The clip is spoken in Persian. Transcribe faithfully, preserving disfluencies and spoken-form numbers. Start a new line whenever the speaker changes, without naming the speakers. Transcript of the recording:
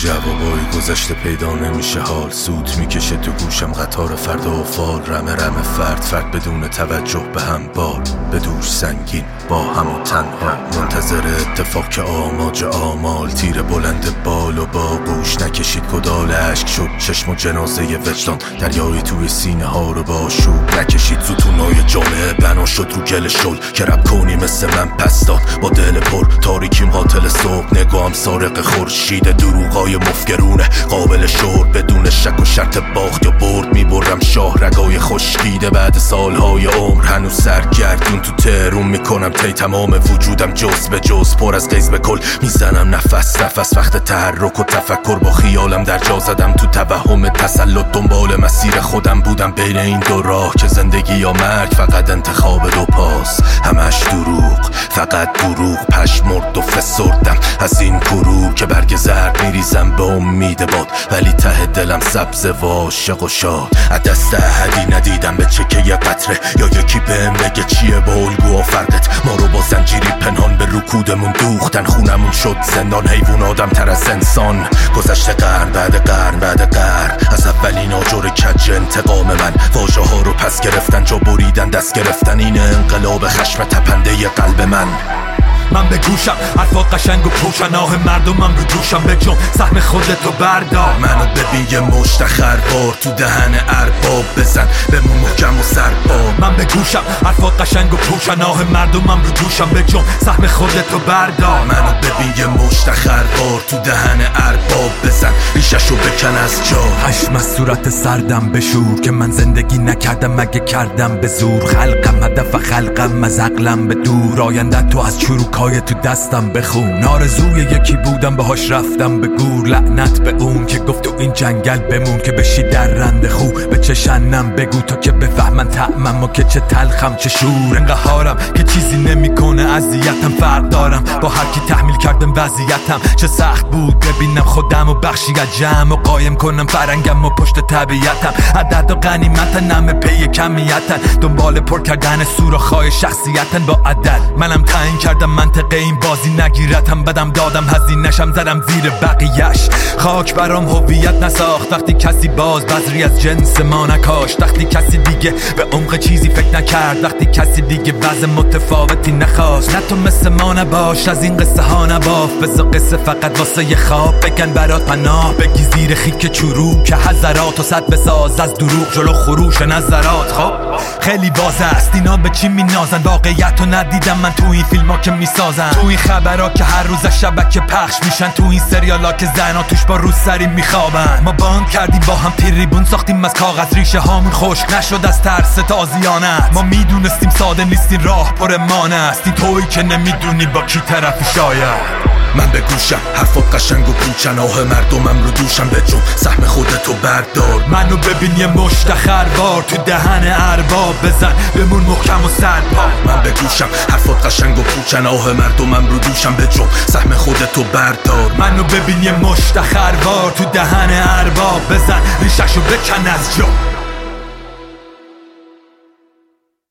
جوابای گذشته پیدا نمیشه، حال سوت میکشه تو گوشم قطار فردا و فال، رمه رمه فرد فرد بدون توجه به هم بال، به دوش سنگین با هم و تنها منتظر اتفاق که آماج آمال، تیر بلند بال و با گوش نکشید کدال اشک شد چشم و جنازه وجدان، دریایی توی سینه ها رو با شوب نکشید، ستونای جامعه بنا شد رو گل شل که رب کنی مثل من پس داد، با دل پر تاریکیم قاتل صبح، نگاهم سارق خورشید، دروغای مفگرونه قابل شور، بدون شک و شرط باخت یا برد میبرم شاه رگای خشکیده، بعد سالهای عمر هنوز سرگردون تو تهرون میکنم تی تمام وجودم جز به جز، پر از غیظ به کل میزنم نفس نفس، وقت تحرک و تفکر با خیالم در جا زدم، تو توهم تسلط دنبال مسیر خودم بودم، بین این دو راه که زندگی یا مرگ، فقط انتخاب دو پاس، همش دروغ فقط دروغ، پشمرد و فسردم از این گروه که برگ زرد میریزم به امید باد، ولی ته دلم سبز و عاشق و شاد، از دست احدی ندیدم به چکه یه قطره، یا یکی بهم بگه چیه با الگو و فرقت، ما رو با زنجیری پنهان به رکودمون دوختن، خونمون شد زندان، حیوان آدم تر از انسان، گذشته قرن بعد قرن بعد قرن، از اولین آجر کج انتقام من، واژه ها رو پس گرفتن جا بریدن دست گرفتن، این انقلاب خشم تپنده قلب من.
من به گوشم حرفا قشنگ و پوشناه مردمم رو دوشم، بجم سهم خودتو بردار،
منو ببین یه مشتخر بار تو دهن ارباب بزن بمون محکم و سربار،
من به گوشم حرفا قشنگ و پوشناه مردمم رو دوشم، بجم سهم خودتو بردار،
منو ببین یه مشتخر بار تو دهن ارباب بزن ریششو بکن از جا،
خشم از صورت سردم بشور که من زندگی نکردم مگه کردم به زور، خلقم هدف خلقم از عقلم به دور، آینده تو از چروکای تو دستم بخون، آرزوی یکی بودم باهاش رفتم به گور، لعنت به اون که گفت تو این جنگل بمون که بشی در رند خو، به چشنم بگو تا که بفهمن طعمم و که چه تلخم چه شور، انقهارم که چیزی نمیکنه اذیتم، فرق دارم با هر کی تحمیل کردم وضعیتم، چه سخت بود ببینم خودم و بخشی از جمع و قایم کنم فرنگم و پشت طبیعتم، عدد و غنیمتن همه پی کمیتن، دنبال پر کردن سوراخ‌های شخصیتن با عدد، منم تعیین کردم منطقه این بازی نگیرتم، بدم دادم هزینه‌شم زدم زیر بقیه‌اش، خاک برام هویت نساخت وقتی کسی باز بذری از جنس ما نکاشت، وقتی کسی دیگه به عمق چیزی فکر نکرد، وقتی کسی دیگه وضع متفاوتی نخواست، نه تو مثل ما نباش از این قصه ها نباف، بذار قصه فقط واسه یه خواب بگن برات پناه، بگی زیر خیک چروک که حضرات و صد بساز از دروغ جلو خروش نظرات، خب خیلی واضح است اینا به چی مینازن، واقعیت رو ندیدم من تو این فیلم ها که میسازن، تو این خبرها که هر روز شبکه پخش میشن، تو این سریالا که زنا توش با روسری میخوابن، ما باند کردیم با هم تریبون ساختیم از کاغذ، ریشه هامون خشک نشد از ترس تازیانت، ما میدونستیم ساده نیستین راه پر مانه است، این تویی که نمیدونی با کی طرفی شاید،
من به گوشم حرفات قشنگ و پوچناه مردمم رو دوشم، بجم سهم خودتو بردار،
منو ببین یه مشتخر بار تو دهن ارباب بزن بمون محکم و سرپا،
من به گوشم حرفات قشنگ و پوچناه مردمم رو دوشم، بجم سهم خودتو بردار،
منو ببین یه مشتخر بار تو دهن ارباب بزن ریششو بکن از جا.